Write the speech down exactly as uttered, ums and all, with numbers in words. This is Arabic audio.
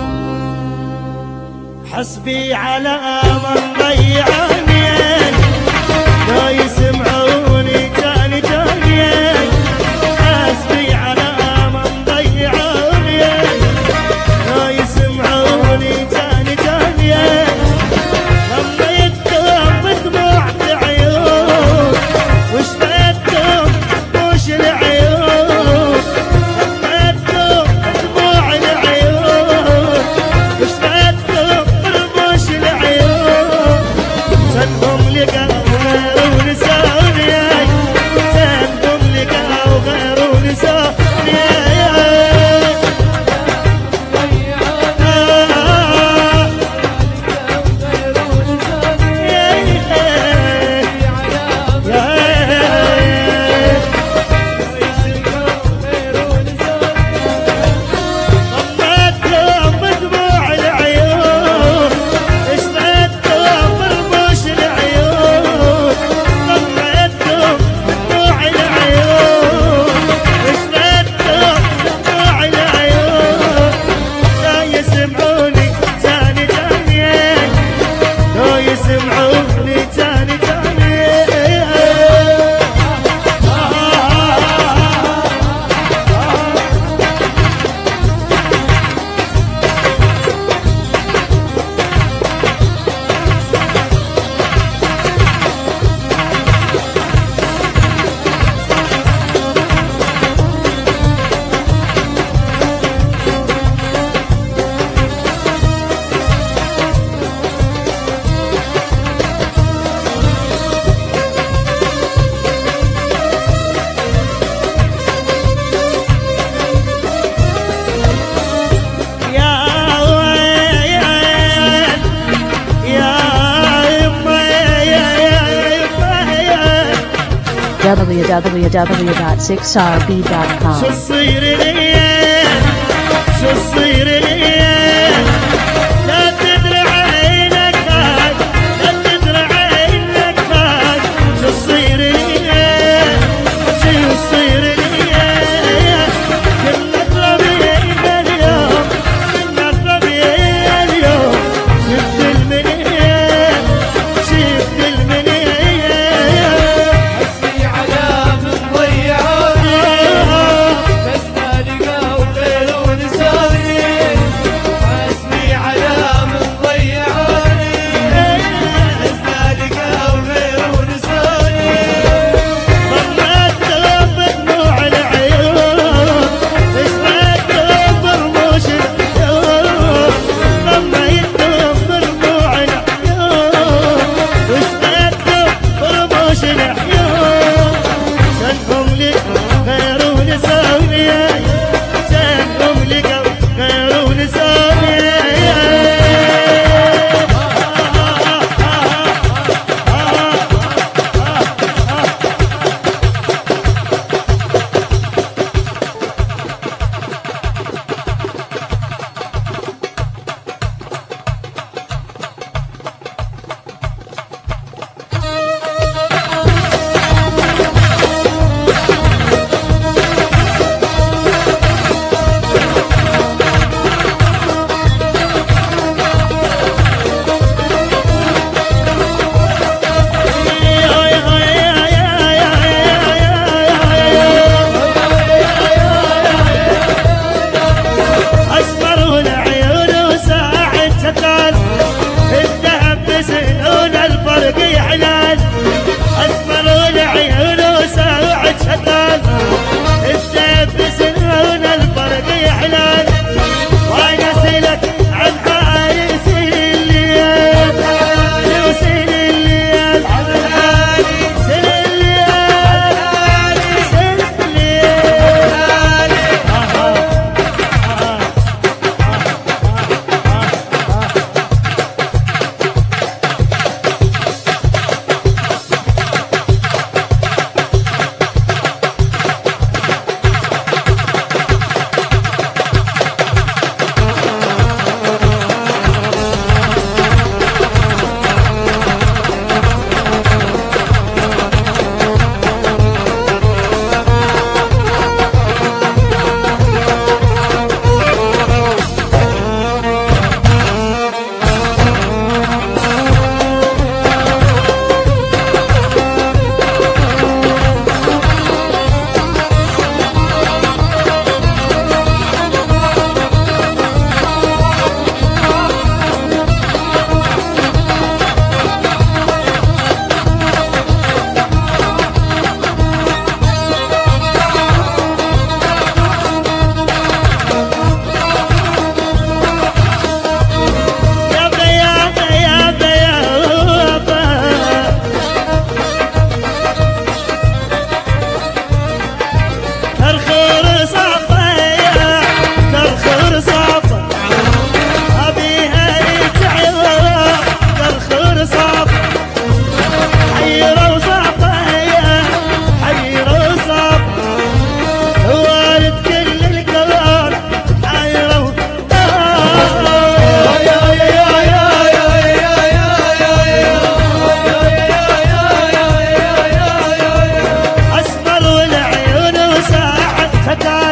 حسبي على من ضيعني لا يسمعوني تاني تاني. حسبي على من ضيعني لا يسمعوني تاني تاني. غميتهم بدموع العيون وش بدهم وش العيون. غميتهم بدموع العيون وش بدهم وش العيون. سنهم لقوا غير ونساني سنهم لقوا غير ونساني. w w w dot six r b dot com. شو تصير لي شو تصير لي لا تدري عينك هاي لا تدري عينك هاي. شو تصير لي شو تصير لي كنا طبيعي اليوم كنا طبيعي اليوم. شفت المنية شفت المنية. بس ما لقوا غير ونساني حتى